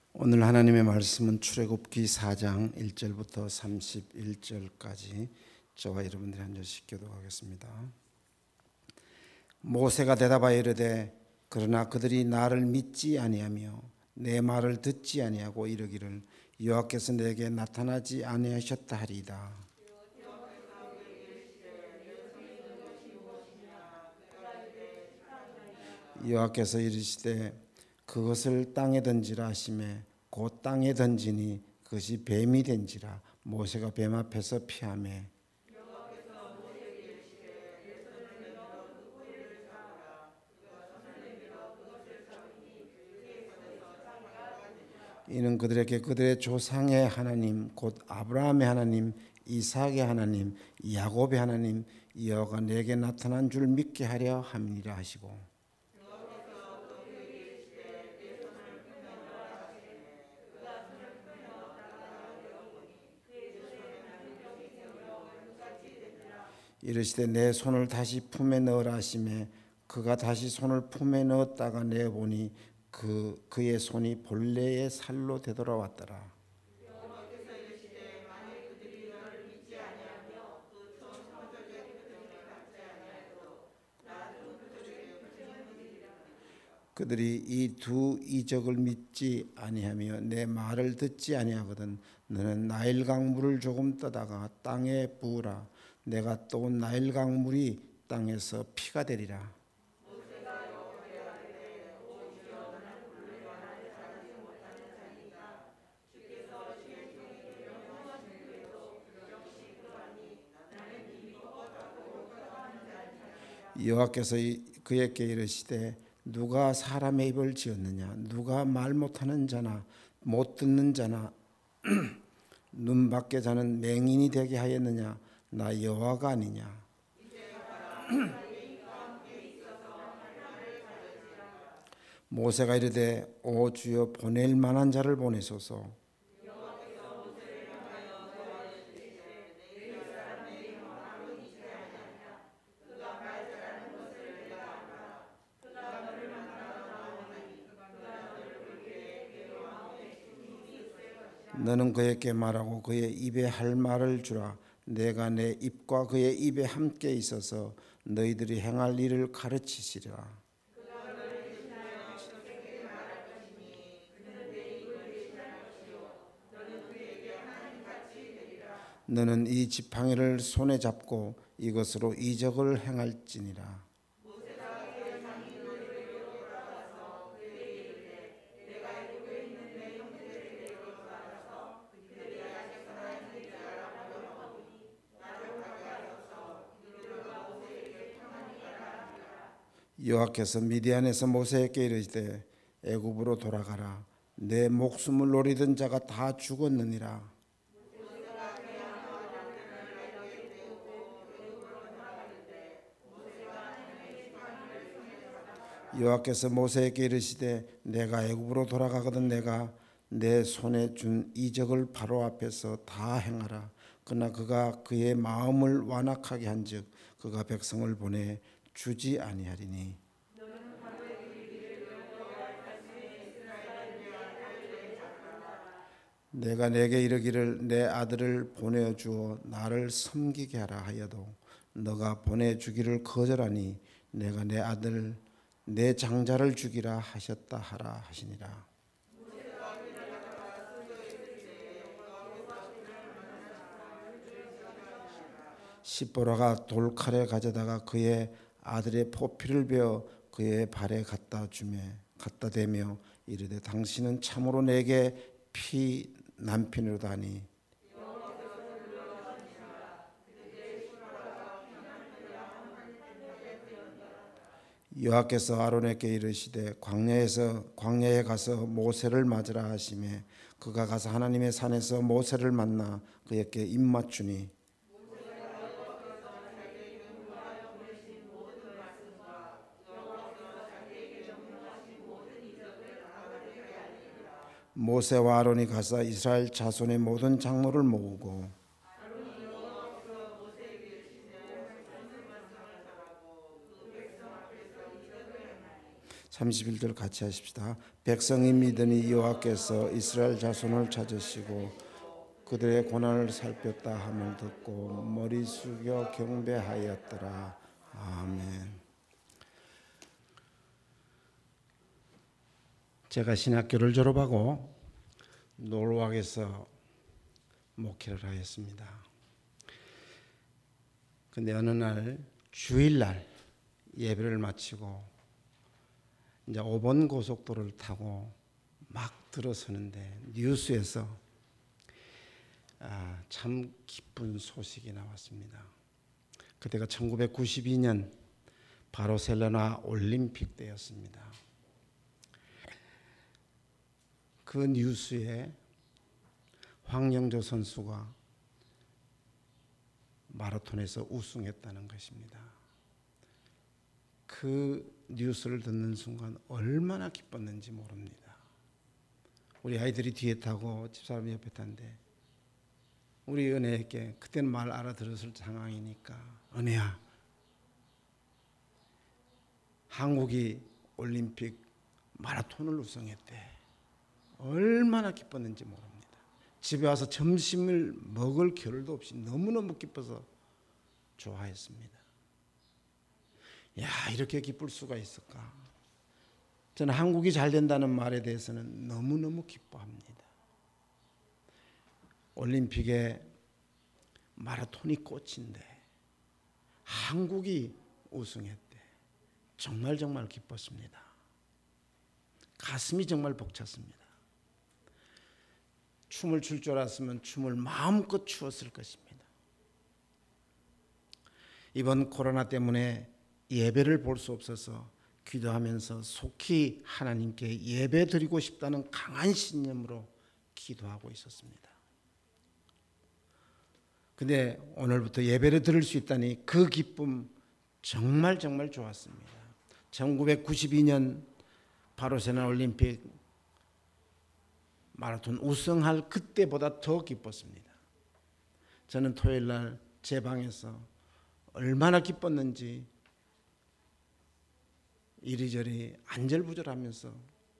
오늘 하나님의 말씀은 출애굽기 4장 1절부터 31절까지 저와 여러분들이 한 절씩 교독하겠습니다. 모세가 대답하여 이르되 그러나 그들이 나를 믿지 아니하며 내 말을 듣지 아니하고 이르기를 여호와께서 내게 나타나지 아니하셨다 하리이다. 여호와께서 이르시되 그것을 땅에 던지라 하시매 곧 땅에 던지니 그것이 뱀이 된지라. 모세가 뱀 앞에서 피하매 이는 그들에게 그들의 조상의 하나님 곧 아브라함의 하나님 이삭의 하나님 야곱의 하나님 여호와가 내게 나타난 줄 믿게 하려 함이니라 하시고 이르시되 내 손을 다시 품에 넣으라 하시매 그가 다시 손을 품에 넣었다가 내보니 그의 손이 본래의 살로 되돌아왔더라. 그들이 이 두 이적을 믿지 아니하며 내 말을 듣지 아니하거든 너는 나일강 물을 조금 떠다가 땅에 부으라. 내가 또 나일강 물이 땅에서 피가 되리라. 여호와께서 그에게 이르시되 누가 사람의 입을 지었느냐 누가 말 못하는 자나 못 듣는 자나 눈 밖에 자는 맹인이 되게 하였느냐 나 여호와가 아니냐. 모세가 이르되 오 주여 보낼 만한 자를 보내소서. 너는 그에게 말하고 그의 입에 할 말을 주라. 내가 내 입과 그의 입에 함께 있어서 너희들이 행할 일을 가르치시리라. 너는 이 지팡이를 손에 잡고 이것으로 이적을 행할지니라. 여호와께서 미디안에서 모세에게 이르시되 애굽으로 돌아가라. 내 목숨을 노리던 자가 다 죽었느니라. 여호와께서 모세에게 이르시되 내가 애굽으로 돌아가거든 내가 내 손에 준 이적을 바로 앞에서 다 행하라. 그러나 그가 그의 마음을 완악하게 한즉 그가 백성을 보내 주지 아니하리니 내가 내게 이르기를 내 아들을 보내주어 나를 섬기게 하라 하여도 너가 보내주기를 거절하니 내가 내 아들 내 장자를 죽이라 하셨다 하라 하시니라. 십보라가 돌칼에 가져다가 그의 아들의 포피를 베어 그의 발에 갖다 대며 이르되 당신은 참으로 내게 피 남편이로다 하니 여호와께서 아론에게 이르시되 광야에 가서 모세를 맞으라 하시매 그가 가서 하나님의 산에서 모세를 만나 그에게 입맞추니 모세와 아론이 가서 이스라엘 자손의 모든 장로를 모으고 31절 같이 하십시다. 백성이 믿으니 여호와께서 이스라엘 자손을 찾으시고 그들의 고난을 살폈다 함을 듣고 머리 숙여 경배하였더라. 아멘. 제가 신학교를 졸업하고 노르왁에서 목회를 하였습니다. 근데 어느 날 주일날 예배를 마치고 이제 5번 고속도로를 타고 막 들어서는데 뉴스에서 참 기쁜 소식이 나왔습니다. 그때가 1992년 바르셀로나 올림픽 때였습니다. 그 뉴스에 황영조 선수가 마라톤에서 우승했다는 것입니다. 그 뉴스를 듣는 순간 얼마나 기뻤는지 모릅니다. 우리 아이들이 뒤에 타고 집사람이 옆에 탄데 우리 은혜에게 그때는 말 알아들었을 상황이니까 은혜야, 한국이 올림픽 마라톤을 우승했대. 얼마나 기뻤는지 모릅니다. 집에 와서 점심을 먹을 겨를도 없이 너무너무 기뻐서 좋아했습니다. 야, 이렇게 기쁠 수가 있을까? 저는 한국이 잘 된다는 말에 대해서는 너무너무 기뻐합니다. 올림픽에 마라톤이 꽃인데 한국이 우승했대. 정말 기뻤습니다. 가슴이 정말 벅찼습니다. 춤을 출 줄 알았으면 춤을 마음껏 추었을 것입니다. 이번 코로나 때문에 예배를 볼 수 없어서 기도하면서 속히 하나님께 예배 드리고 싶다는 강한 신념으로 기도하고 있었습니다. 근데 오늘부터 예배를 드릴 수 있다니 그 기쁨 정말 좋았습니다. 1992년 바르셀로나 올림픽 마라톤 우승할 그때보다 더 기뻤습니다. 저는 토요일 날 제 방에서 얼마나 기뻤는지 이리저리 안절부절하면서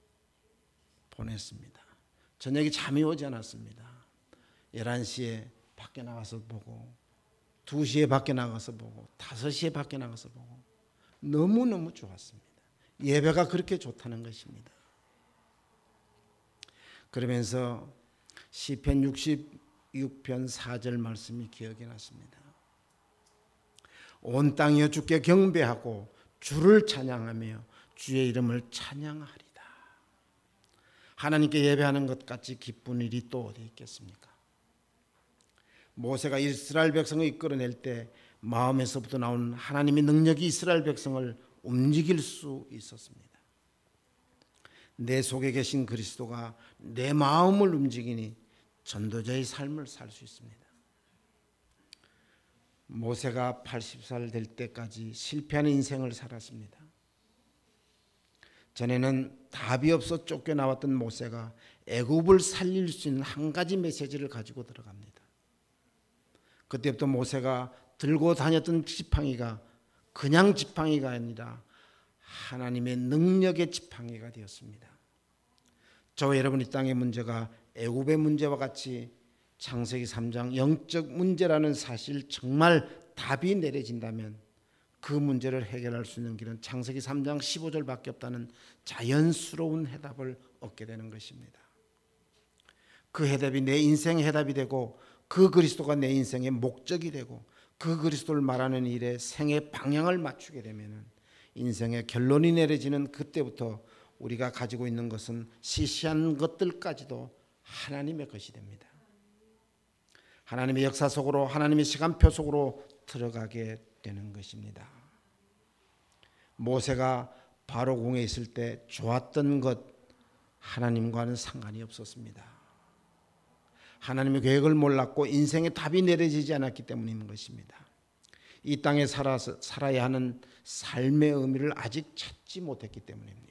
보냈습니다. 저녁에 잠이 오지 않았습니다. 11시에 밖에 나가서 보고 2시에 밖에 나가서 보고 5시에 밖에 나가서 보고 너무너무 좋았습니다. 예배가 그렇게 좋다는 것입니다. 그러면서 시편 66편 4절 말씀이 기억이 났습니다. 온 땅이여 주께 경배하고 주를 찬양하며 주의 이름을 찬양하리다. 하나님께 예배하는 것 같이 기쁜 일이 또 어디 있겠습니까? 모세가 이스라엘 백성을 이끌어낼 때 마음에서부터 나온 하나님의 능력이 이스라엘 백성을 움직일 수 있었습니다. 내 속에 계신 그리스도가 내 마음을 움직이니 전도자의 삶을 살 수 있습니다. 모세가 80살 될 때까지 실패하는 인생을 살았습니다. 전에는 답이 없어 쫓겨나왔던 모세가 애굽을 살릴 수 있는 한 가지 메시지를 가지고 들어갑니다. 그때부터 모세가 들고 다녔던 지팡이가 그냥 지팡이가 아니라 하나님의 능력의 지팡이가 되었습니다. 저와 여러분 이 땅의 문제가 애굽의 문제와 같이 창세기 3장 영적 문제라는 사실 정말 답이 내려진다면 그 문제를 해결할 수 있는 길은 창세기 3장 15절밖에 없다는 자연스러운 해답을 얻게 되는 것입니다. 그 해답이 내 인생의 해답이 되고 그 그리스도가 내 인생의 목적이 되고 그 그리스도를 말하는 일에 생의 방향을 맞추게 되면 인생의 결론이 내려지는 그때부터 우리가 가지고 있는 것은 시시한 것들까지도 하나님의 것이 됩니다. 하나님의 역사 속으로 하나님의 시간표 속으로 들어가게 되는 것입니다. 모세가 바로궁에 있을 때 좋았던 것 하나님과는 상관이 없었습니다. 하나님의 계획을 몰랐고 인생의 답이 내려지지 않았기 때문인 것입니다. 이 땅에 살아야 하는 삶의 의미를 아직 찾지 못했기 때문입니다.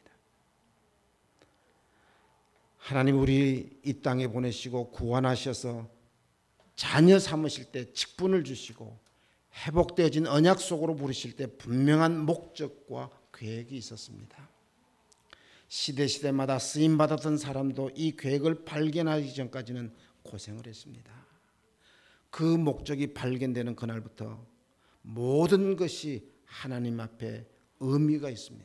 하나님 우리 이 땅에 보내시고 구원하셔서 자녀 삼으실 때 직분을 주시고 회복되어진 언약 속으로 부르실 때 분명한 목적과 계획이 있었습니다. 시대마다 쓰임받았던 사람도 이 계획을 발견하기 전까지는 고생을 했습니다. 그 목적이 발견되는 그날부터 모든 것이 하나님 앞에 의미가 있습니다.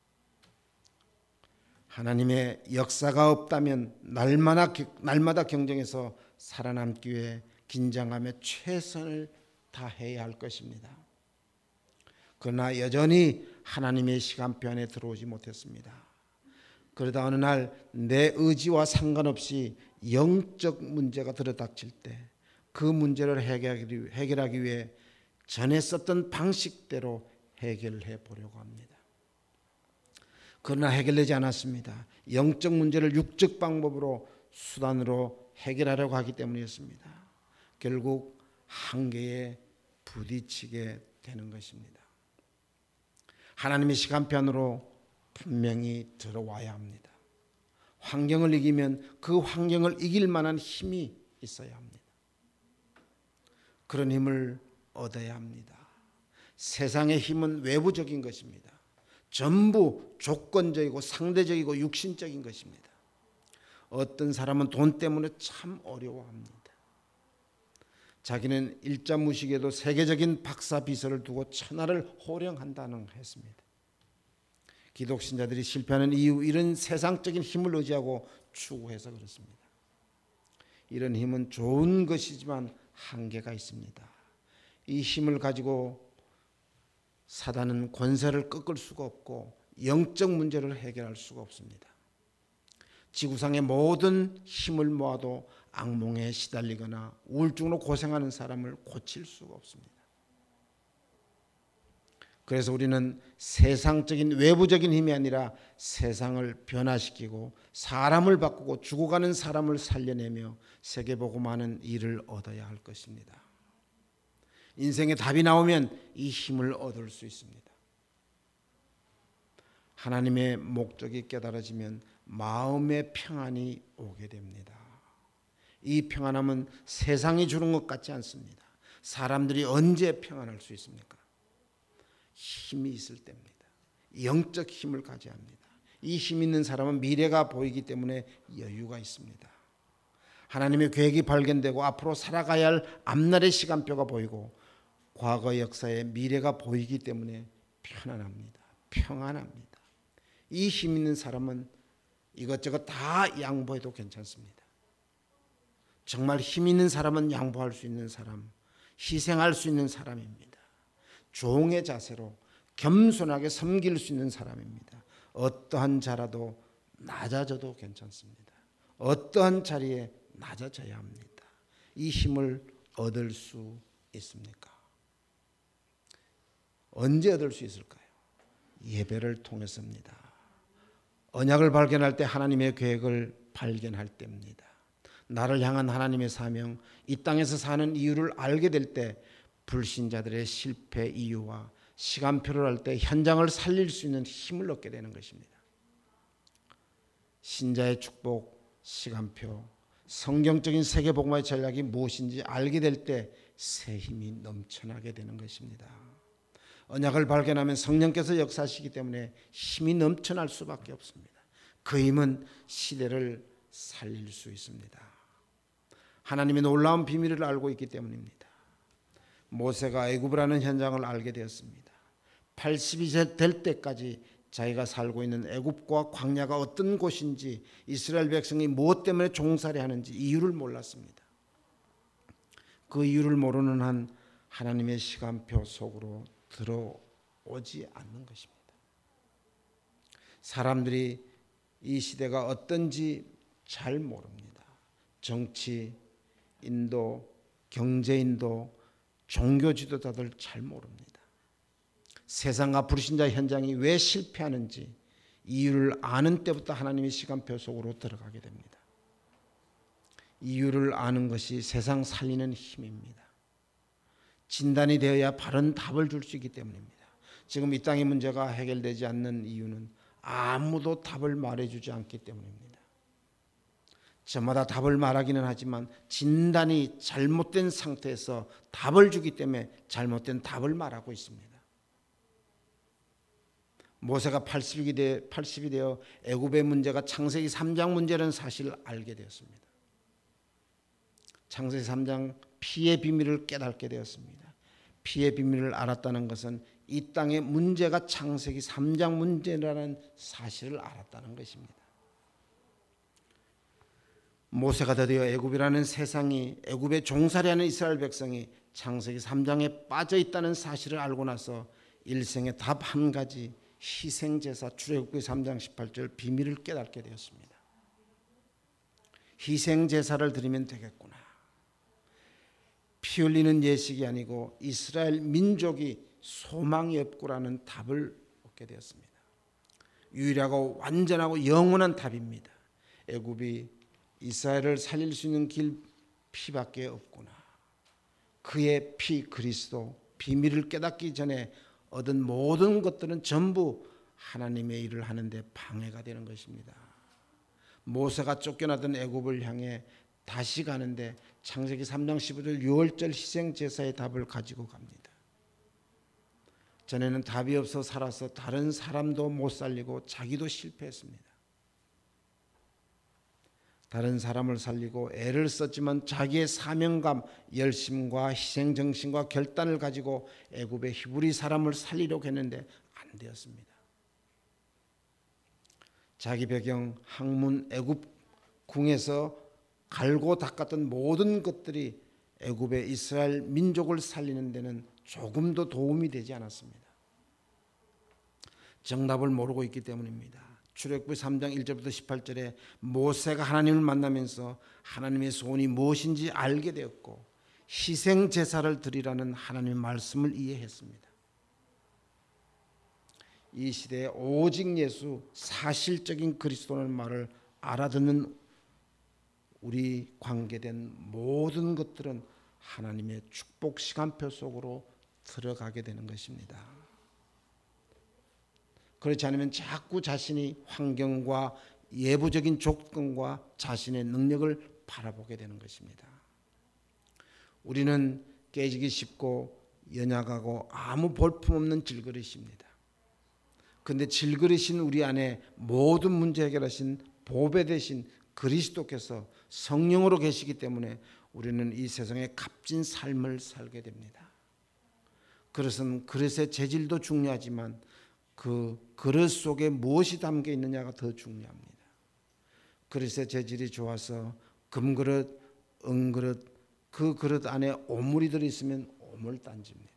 하나님의 역사가 없다면 날마다 경쟁에서 살아남기 위해 긴장하며 최선을 다해야 할 것입니다. 그러나 여전히 하나님의 시간표 안에 들어오지 못했습니다. 그러다 어느 날 내 의지와 상관없이 영적 문제가 들어닥칠 때 그 문제를 해결하기 위해 전에 썼던 방식대로 해결해 보려고 합니다. 그러나 해결되지 않았습니다. 영적 문제를 육적 방법으로 수단으로 해결하려고 하기 때문이었습니다. 결국 한계에 부딪히게 되는 것입니다. 하나님의 시간편으로 분명히 들어와야 합니다. 환경을 이기면 그 환경을 이길 만한 힘이 있어야 합니다. 그런 힘을 얻어야 합니다. 세상의 힘은 외부적인 것입니다. 전부 조건적이고 상대적이고 육신적인 것입니다. 어떤 사람은 돈 때문에 참 어려워합니다. 자기는 일자무식에도 세계적인 박사 비서를 두고 천하를 호령한다는 했습니다. 기독신자들이 실패하는 이유, 이런 세상적인 힘을 의지하고 추구해서 그렇습니다. 이런 힘은 좋은 것이지만 한계가 있습니다. 이 힘을 가지고 사단은 권세를 꺾을 수가 없고 영적 문제를 해결할 수가 없습니다. 지구상의 모든 힘을 모아도 악몽에 시달리거나 우울증으로 고생하는 사람을 고칠 수가 없습니다. 그래서 우리는 세상적인 외부적인 힘이 아니라 세상을 변화시키고 사람을 바꾸고 죽어가는 사람을 살려내며 세계복음하는 일을 얻어야 할 것입니다. 인생에 답이 나오면 이 힘을 얻을 수 있습니다. 하나님의 목적이 깨달아지면 마음의 평안이 오게 됩니다. 이 평안함은 세상이 주는 것 같지 않습니다. 사람들이 언제 평안할 수 있습니까? 힘이 있을 때입니다. 영적 힘을 가져야 합니다. 이 힘 있는 사람은 미래가 보이기 때문에 여유가 있습니다. 하나님의 계획이 발견되고 앞으로 살아가야 할 앞날의 시간표가 보이고 과거 역사의 미래가 보이기 때문에 편안합니다. 평안합니다. 이 힘 있는 사람은 이것저것 다 양보해도 괜찮습니다. 정말 힘 있는 사람은 양보할 수 있는 사람, 희생할 수 있는 사람입니다. 종의 자세로 겸손하게 섬길 수 있는 사람입니다. 어떠한 자라도 낮아져도 괜찮습니다. 어떠한 자리에 낮아져야 합니다. 이 힘을 얻을 수 있습니까? 언제 얻을 수 있을까요? 예배를 통해서입니다. 언약을 발견할 때 하나님의 계획을 발견할 때입니다. 나를 향한 하나님의 사명, 이 땅에서 사는 이유를 알게 될 때 불신자들의 실패 이유와 시간표를 할 때 현장을 살릴 수 있는 힘을 얻게 되는 것입니다. 신자의 축복, 시간표, 성경적인 세계복음화의 전략이 무엇인지 알게 될 때 새 힘이 넘쳐나게 되는 것입니다. 언약을 발견하면 성령께서 역사하시기 때문에 힘이 넘쳐날 수밖에 없습니다. 그 힘은 시대를 살릴 수 있습니다. 하나님의 놀라운 비밀을 알고 있기 때문입니다. 모세가 애굽을 하는 현장을 알게 되었습니다. 80이 될 때까지 자기가 살고 있는 애굽과 광야가 어떤 곳인지, 이스라엘 백성이 무엇 때문에 종살이 하는지 이유를 몰랐습니다. 그 이유를 모르는 한 하나님의 시간표 속으로 들어오지 않는 것입니다. 사람들이 이 시대가 어떤지 잘 모릅니다. 정치, 인도, 경제 인도, 종교 지도자들 잘 모릅니다. 세상과 불신자 현장이 왜 실패하는지 이유를 아는 때부터 하나님의 시간표 속으로 들어가게 됩니다. 이유를 아는 것이 세상 살리는 힘입니다. 진단이 되어야 바른 답을 줄 수 있기 때문입니다. 지금 이 땅의 문제가 해결되지 않는 이유는 아무도 답을 말해주지 않기 때문입니다. 저마다 답을 말하기는 하지만 진단이 잘못된 상태에서 답을 주기 때문에 잘못된 답을 말하고 있습니다. 모세가 80이 되어 애굽의 문제가 창세기 3장 문제라는 사실을 알게 되었습니다. 창세기 3장 피의 비밀을 깨닫게 되었습니다. 피의 비밀을 알았다는 것은 이 땅의 문제가 창세기 3장 문제라는 사실을 알았다는 것입니다. 모세가 드디어 애굽이라는 세상이, 애굽의 종살이하는 이스라엘 백성이 창세기 3장에 빠져 있다는 사실을 알고 나서 일생의 답 한 가지, 희생제사, 출애굽기 3장 18절 비밀을 깨닫게 되었습니다. 희생제사를 드리면 되겠구나. 피 흘리는 예식이 아니고 이스라엘 민족이 소망이 없구라는 답을 얻게 되었습니다. 유일하고 완전하고 영원한 답입니다. 애굽이 이스라엘을 살릴 수 있는 길 피밖에 없구나. 그의 피 그리스도 비밀을 깨닫기 전에 얻은 모든 것들은 전부 하나님의 일을 하는데 방해가 되는 것입니다. 모세가 쫓겨나던 애굽을 향해 다시 가는데 창세기 3장 15절 유월절 희생제사의 답을 가지고 갑니다. 전에는 답이 없어 살아서 다른 사람도 못 살리고 자기도 실패했습니다. 다른 사람을 살리고 애를 썼지만 자기의 사명감, 열심과 희생정신과 결단을 가지고 애굽의 히브리 사람을 살리려고 했는데 안 되었습니다. 자기 배경, 학문, 애굽 궁에서 갈고 닦았던 모든 것들이 애굽의 이스라엘 민족을 살리는 데는 조금도 도움이 되지 않았습니다. 정답을 모르고 있기 때문입니다. 출애굽기 3장 1절부터 18절에 모세가 하나님을 만나면서 하나님의 소원이 무엇인지 알게 되었고 희생 제사를 드리라는 하나님의 말씀을 이해했습니다. 이 시대에 오직 예수, 사실적인 그리스도라는 말을 알아듣는 우리 관계된 모든 것들은 하나님의 축복 시간표 속으로 들어가게 되는 것입니다. 그렇지 않으면 자꾸 자신이 환경과 예부적인 조건과 자신의 능력을 바라보게 되는 것입니다. 우리는 깨지기 쉽고 연약하고 아무 볼품없는 질그릇입니다. 그런데 질그릇인 우리 안에 모든 문제 해결하신 보배 되신 그리스도께서 성령으로 계시기 때문에 우리는 이 세상에 값진 삶을 살게 됩니다. 그릇은 그릇의 재질도 중요하지만 그 그릇 속에 무엇이 담겨 있느냐가 더 중요합니다. 그릇의 재질이 좋아서 금그릇, 은그릇, 그 그릇 안에 오물이 들어있으면 오물단지입니다.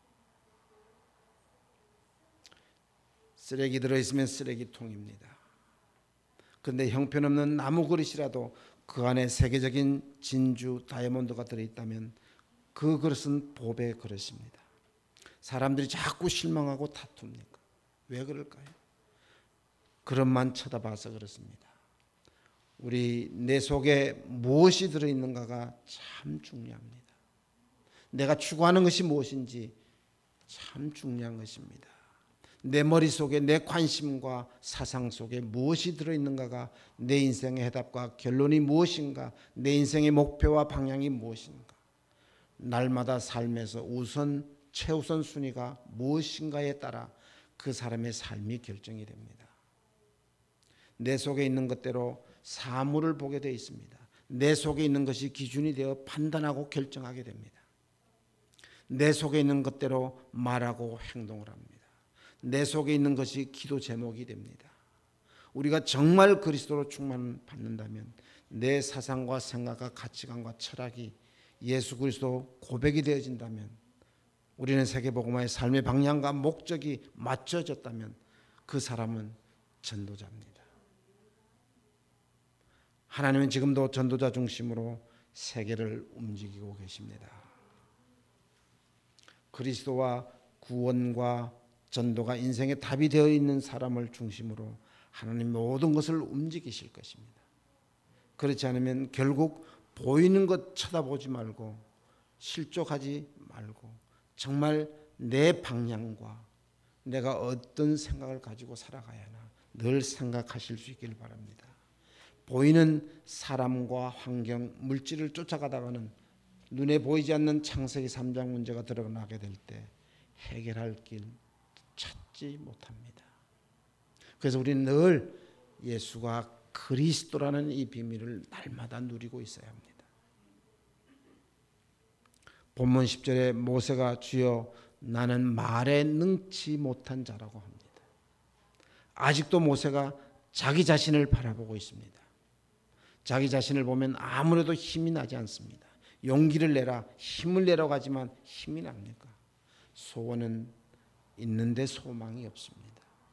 쓰레기 들어있으면 쓰레기통입니다. 그런데 형편없는 나무 그릇이라도 그 안에 세계적인 진주, 다이아몬드가 들어있다면 그 그릇은 보배의 그릇입니다. 사람들이 자꾸 실망하고 다툽니까? 왜 그럴까요? 그릇만 쳐다봐서 그렇습니다. 우리 내 속에 무엇이 들어있는가가 참 중요합니다. 내가 추구하는 것이 무엇인지 참 중요한 것입니다. 내 머릿속에 내 관심과 사상 속에 무엇이 들어있는가가 내 인생의 해답과 결론이 무엇인가, 내 인생의 목표와 방향이 무엇인가, 날마다 삶에서 최우선 순위가 무엇인가에 따라 그 사람의 삶이 결정이 됩니다. 내 속에 있는 것대로 사물을 보게 되어 있습니다. 내 속에 있는 것이 기준이 되어 판단하고 결정하게 됩니다. 내 속에 있는 것대로 말하고 행동을 합니다. 내 속에 있는 것이 기도 제목이 됩니다. 우리가 정말 그리스도로 충만받는다면 내 사상과 생각과 가치관과 철학이 예수 그리스도 고백이 되어진다면, 우리는 세계복음화의 삶의 방향과 목적이 맞춰졌다면 그 사람은 전도자입니다. 하나님은 지금도 전도자 중심으로 세계를 움직이고 계십니다. 그리스도와 구원과 전도가 인생의 답이 되어 있는 사람을 중심으로 하나님 모든 것을 움직이실 것입니다. 그렇지 않으면 결국 보이는 것 쳐다보지 말고 실족하지 말고 정말 내 방향과 내가 어떤 생각을 가지고 살아가야 하나 늘 생각하실 수 있기를 바랍니다. 보이는 사람과 환경, 물질을 쫓아가다가는 눈에 보이지 않는 창세기 3장 문제가 드러나게 될 때 해결할 길 찾지 못합니다. 그래서 우리는 늘 예수가 그리스도라는 이 비밀을 날마다 누리고 있어야 합니다. 본문 10절에 모세가 주여 나는 말에 능치 못한 자라고 합니다. 아직도 모세가 자기 자신을 바라보고 있습니다. 자기 자신을 보면 아무래도 힘이 나지 않습니다. 용기를 내라, 힘을 내라고 하지만 힘이 납니까? 소원은 있는데 소망이 없습니다.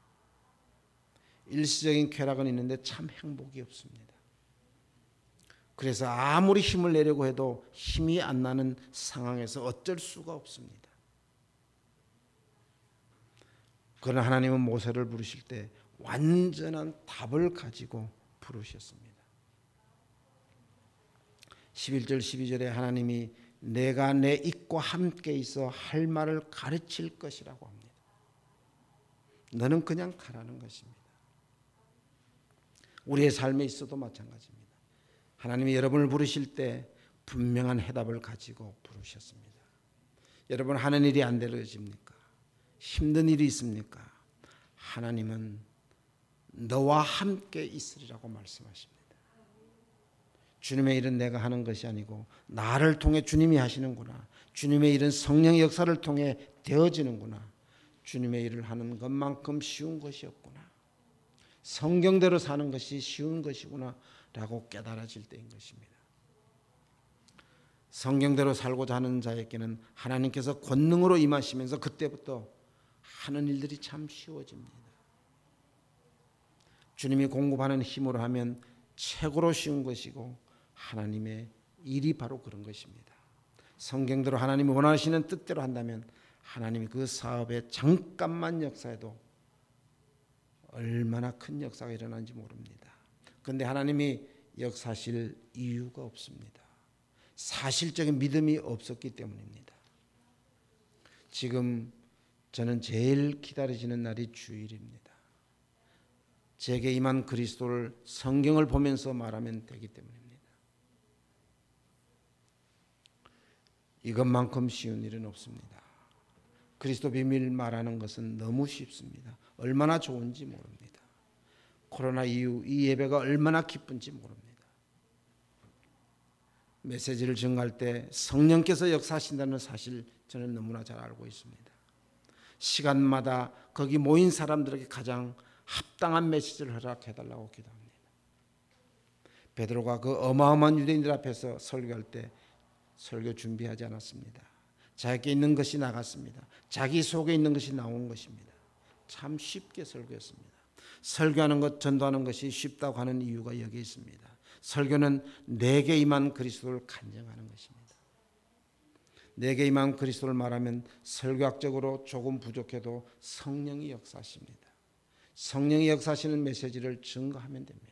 일시적인 쾌락은 있는데 참 행복이 없습니다. 그래서 아무리 힘을 내려고 해도 힘이 안 나는 상황에서 어쩔 수가 없습니다. 그러나 하나님은 모세를 부르실 때 완전한 답을 가지고 부르셨습니다. 11절 12절에 하나님이 내가 내 입과 함께 있어 할 말을 가르칠 것이라고 합니다. 너는 그냥 가라는 것입니다. 우리의 삶에 있어도 마찬가지입니다. 하나님이 여러분을 부르실 때 분명한 해답을 가지고 부르셨습니다. 여러분 하는 일이 안 되어집니까? 힘든 일이 있습니까? 하나님은 너와 함께 있으리라고 말씀하십니다. 주님의 일은 내가 하는 것이 아니고 나를 통해 주님이 하시는구나. 주님의 일은 성령의 역사를 통해 되어지는구나. 주님의 일을 하는 것만큼 쉬운 것이 없구나. 성경대로 사는 것이 쉬운 것이구나 라고 깨달아질 때인 것입니다. 성경대로 살고자 하는 자에게는 하나님께서 권능으로 임하시면서 그때부터 하는 일들이 참 쉬워집니다. 주님이 공급하는 힘으로 하면 최고로 쉬운 것이고 하나님의 일이 바로 그런 것입니다. 성경대로 하나님이 원하시는 뜻대로 한다면 하나님이 그 사업에 잠깐만 역사해도 얼마나 큰 역사가 일어나는지 모릅니다. 그런데 하나님이 역사하실 이유가 없습니다. 사실적인 믿음이 없었기 때문입니다. 지금 저는 제일 기다려지는 날이 주일입니다. 제게 임한 그리스도를 성경을 보면서 말하면 되기 때문입니다. 이것만큼 쉬운 일은 없습니다. 그리스도 비밀 말하는 것은 너무 쉽습니다. 얼마나 좋은지 모릅니다. 코로나 이후 이 예배가 얼마나 기쁜지 모릅니다. 메시지를 증거할 때 성령께서 역사하신다는 사실 저는 너무나 잘 알고 있습니다. 시간마다 거기 모인 사람들에게 가장 합당한 메시지를 허락해달라고 기도합니다. 베드로가 그 어마어마한 유대인들 앞에서 설교할 때 설교 준비하지 않았습니다. 자기께 있는 것이 나갔습니다. 자기 속에 있는 것이 나온 것입니다. 참 쉽게 설교했습니다. 설교하는 것, 전도하는 것이 쉽다고 하는 이유가 여기 있습니다. 설교는 내게 임한 그리스도를 간증하는 것입니다. 내게 임한 그리스도를 말하면 설교학적으로 조금 부족해도 성령이 역사하십니다. 성령이 역사하시는 메시지를 증거하면 됩니다.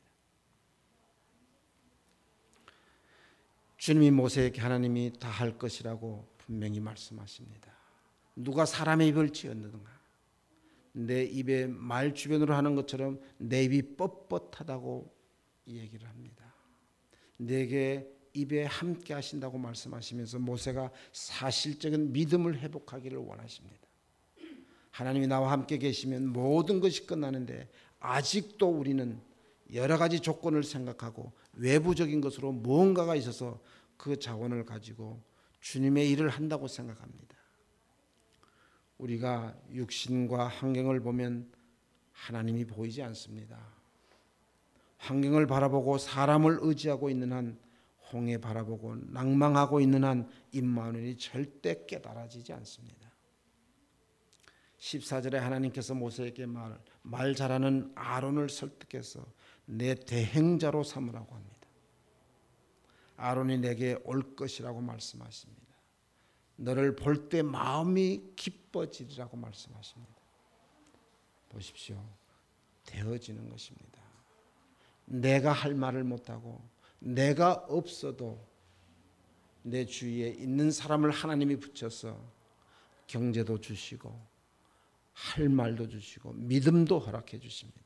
주님이 모세에게 하나님이 다 할 것이라고 분명히 말씀하십니다. 누가 사람의 입을 지었는가? 내 입에 말 주변으로 하는 것처럼 내 입이 뻣뻣하다고 얘기를 합니다. 내게 입에 함께 하신다고 말씀하시면서 모세가 사실적인 믿음을 회복하기를 원하십니다. 하나님이 나와 함께 계시면 모든 것이 끝나는데 아직도 우리는 여러 가지 조건을 생각하고 외부적인 것으로 무언가가 있어서 그 자원을 가지고 주님의 일을 한다고 생각합니다. 우리가 육신과 환경을 보면 하나님이 보이지 않습니다. 환경을 바라보고 사람을 의지하고 있는 한, 홍해 바라보고 낭망하고 있는 한 임마누엘이 절대 깨달아지지 않습니다. 14절에 하나님께서 모세에게 말 잘하는 아론을 설득해서 내 대행자로 삼으라고 합니다. 아론이 내게 올 것이라고 말씀하십니다. 너를 볼 때 마음이 기뻐지리라고 말씀하십니다. 보십시오. 되어지는 것입니다. 내가 할 말을 못하고 내가 없어도 내 주위에 있는 사람을 하나님이 붙여서 경제도 주시고 할 말도 주시고 믿음도 허락해 주십니다.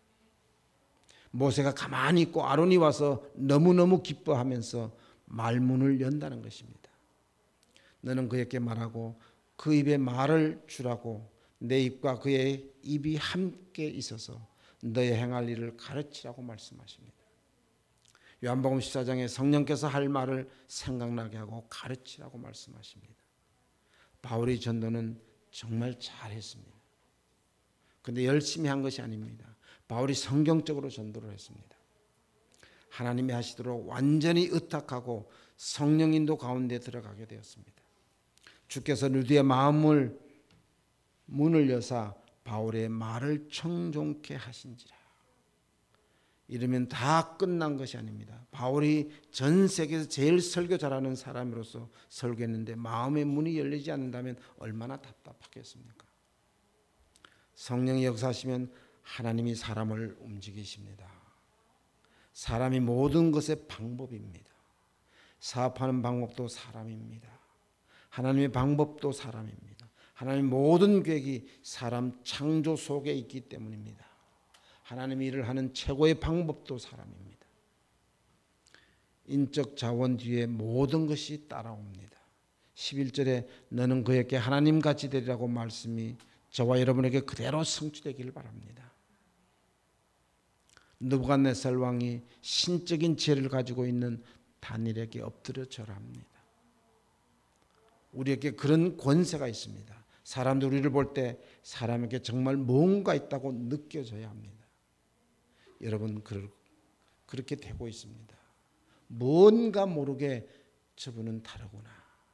모세가 가만히 있고 아론이 와서 너무너무 기뻐하면서 말문을 연다는 것입니다. 너는 그에게 말하고 그 입에 말을 주라고 내 입과 그의 입이 함께 있어서 너의 행할 일을 가르치라고 말씀하십니다. 요한복음 14장에 성령께서 할 말을 생각나게 하고 가르치라고 말씀하십니다. 바울의 전도는 정말 잘했습니다. 그런데 열심히 한 것이 아닙니다. 바울이 성경적으로 전도를 했습니다. 하나님이 하시도록 완전히 의탁하고 성령 인도 가운데 들어가게 되었습니다. 주께서 루디의 문을 여사 바울의 말을 청종케 하신지라. 이러면 다 끝난 것이 아닙니다. 바울이 전 세계에서 제일 설교 잘하는 사람으로서 설교했는데 마음의 문이 열리지 않는다면 얼마나 답답하겠습니까? 성령이 역사하시면 하나님이 사람을 움직이십니다. 사람이 모든 것의 방법입니다. 사업하는 방법도 사람입니다. 하나님의 방법도 사람입니다. 하나님의 모든 계획이 사람 창조 속에 있기 때문입니다. 하나님이 일을 하는 최고의 방법도 사람입니다. 인적 자원 뒤에 모든 것이 따라옵니다. 11절에 너는 그에게 하나님같이 되리라고 말씀이 저와 여러분에게 그대로 성취되기를 바랍니다. 느부갓네살 왕이 신적인 지혜를 가지고 있는 다니엘에게 엎드려 절합니다. 우리에게 그런 권세가 있습니다. 사람들 우리를 볼 때 사람에게 정말 뭔가 있다고 느껴져야 합니다. 여러분 그렇게 되고 있습니다. 뭔가 모르게 저분은 다르구나.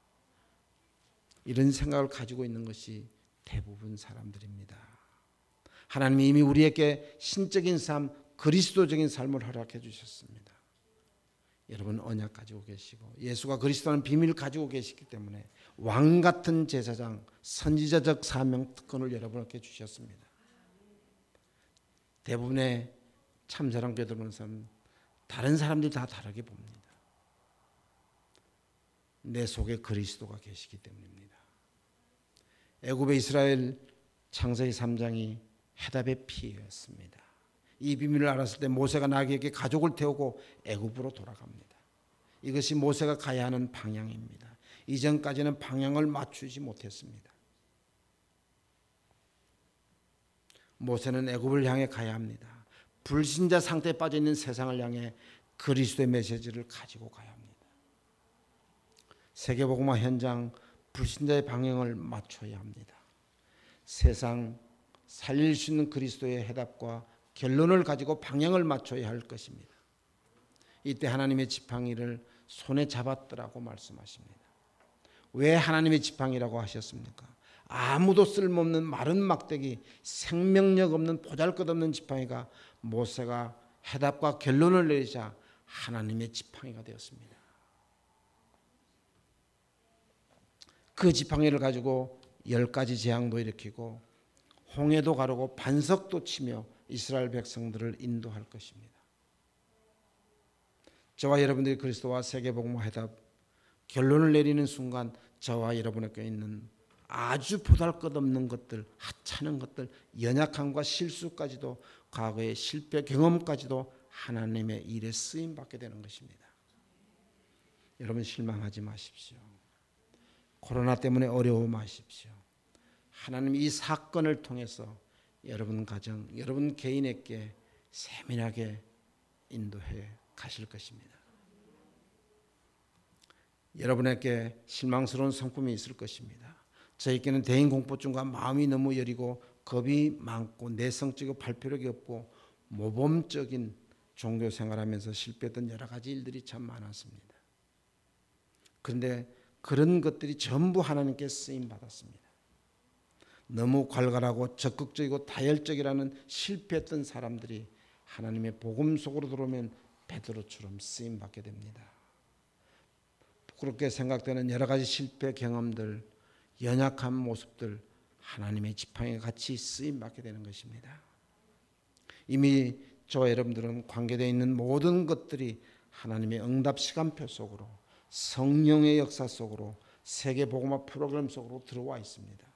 이런 생각을 가지고 있는 것이 대부분 사람들입니다. 하나님이 이미 우리에게 신적인 삶, 그리스도적인 삶을 허락해 주셨습니다. 여러분 언약 가지고 계시고 예수가 그리스도라는 비밀을 가지고 계시기 때문에 왕같은 제사장, 선지자적 사명 특권을 여러분에게 주셨습니다. 대부분의 참사랑 교도보는 사람은 다른 사람들이 다 다르게 봅니다. 내 속에 그리스도가 계시기 때문입니다. 애굽의 이스라엘 창세기 3장이 해답의 피해였습니다. 이 비밀을 알았을 때 모세가 나귀에게 가족을 태우고 애굽으로 돌아갑니다. 이것이 모세가 가야 하는 방향입니다. 이전까지는 방향을 맞추지 못했습니다. 모세는 애굽을 향해 가야 합니다. 불신자 상태에 빠져 있는 세상을 향해 그리스도의 메시지를 가지고 가야 합니다. 세계복음화 현장 불신자의 방향을 맞춰야 합니다. 세상 살릴 수 있는 그리스도의 해답과 결론을 가지고 방향을 맞춰야 할 것입니다. 이때 하나님의 지팡이를 손에 잡았더라고 말씀하십니다. 왜 하나님의 지팡이라고 하셨습니까? 아무도 쓸모없는 마른 막대기, 생명력 없는 보잘것없는 지팡이가 모세가 해답과 결론을 내리자 하나님의 지팡이가 되었습니다. 그 지팡이를 가지고 10가지 재앙도 일으키고 홍해도 가르고 반석도 치며 이스라엘 백성들을 인도할 것입니다. 저와 여러분들이 그리스도와 세계복음화 해답 결론을 내리는 순간 저와 여러분에게 있는 아주 보잘것없는 것들, 하찮은 것들, 연약함과 실수까지도 과거의 실패 경험까지도 하나님의 일에 쓰임받게 되는 것입니다. 여러분 실망하지 마십시오. 코로나 때문에 어려워하십시오. 하나님 이 사건을 통해서 여러분 가정, 여러분 개인에게 세밀하게 인도해 가실 것입니다. 여러분에게 실망스러운 성품이 있을 것입니다. 저에게는 대인공포증과 마음이 너무 여리고 겁이 많고 내성적이고 발표력이 없고 모범적인 종교 생활하면서 실패했던 여러 가지 일들이 참 많았습니다. 그런데 그런 것들이 전부 하나님께 쓰임받았습니다. 너무 괄괄하고 적극적이고 다혈적이라는 실패했던 사람들이 하나님의 복음 속으로 들어오면 베드로처럼 쓰임받게 됩니다. 부끄럽게 생각되는 여러 가지 실패 경험들, 연약한 모습들 하나님의 지팡이가 같이 쓰임받게 되는 것입니다. 이미 저와 여러분들은 관계되어 있는 모든 것들이 하나님의 응답 시간표 속으로 성령의 역사 속으로 세계복음화 프로그램 속으로 들어와 있습니다.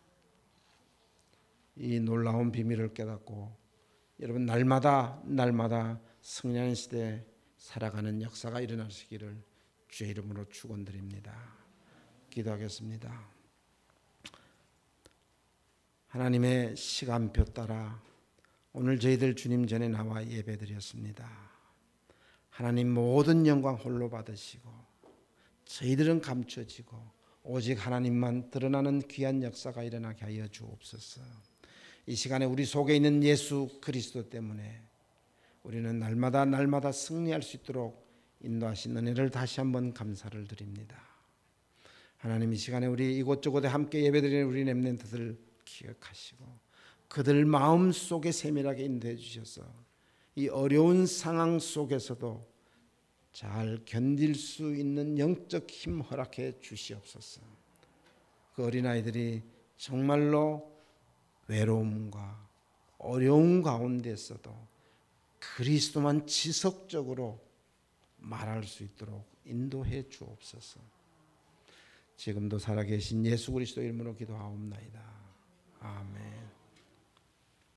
이 놀라운 비밀을 깨닫고 여러분 날마다 승리하는 시대에 살아가는 역사가 일어나시기를 주의 이름으로 축원드립니다. 기도하겠습니다. 하나님의 시간표 따라 오늘 저희들 주님 전에 나와 예배드렸습니다. 하나님 모든 영광 홀로 받으시고 저희들은 감춰지고 오직 하나님만 드러나는 귀한 역사가 일어나게 하여 주옵소서. 이 시간에 우리 속에 있는 예수 그리스도 때문에 우리는 날마다 승리할 수 있도록 인도하신 은혜를 다시 한번 감사를 드립니다. 하나님 이 시간에 우리 이곳저곳에 함께 예배드리는 우리 렘넌트들 기억하시고 그들 마음 속에 세밀하게 인도해 주셔서 이 어려운 상황 속에서도 잘 견딜 수 있는 영적 힘 허락해 주시옵소서. 그 어린아이들이 정말로 외로움과 어려움 가운데서도 그리스도만 지속적으로 말할 수 있도록 인도해 주옵소서. 지금도 살아계신 예수 그리스도 이름으로 기도하옵나이다. 아멘.